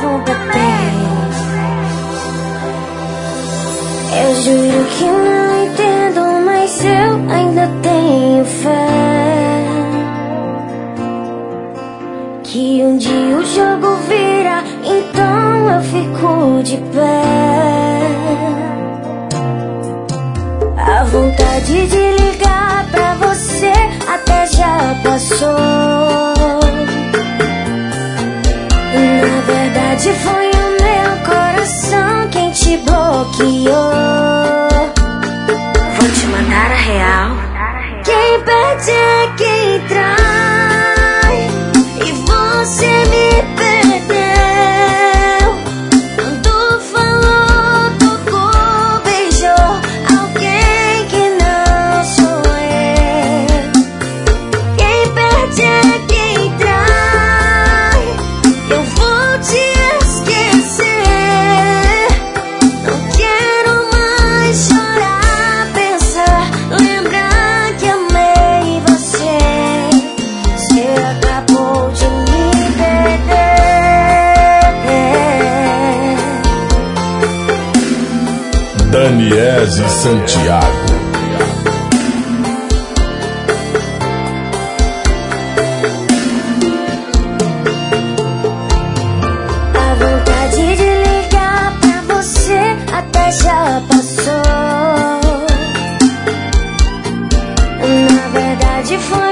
nunca tem. Eu juro que não entendo, mas eu ainda tenho fé que um dia o jogo vira, então eu fico de pé. A vontade de ligar pra você até já passou. Na verdade foi o meu coração quem te bloqueou. Vou te mandar a real. Quem perde é quem trai, e você me perdeu. Quando falou, tocou, beijou alguém que não sou eu. Quem perde é quem trai, eu vou te esquecer. Não quero mais chorar, pensar, lembrar que amei você. Você acabou de me perder. Daniese Santiago. A vontade de ligar pra você até já passou. Na verdade foi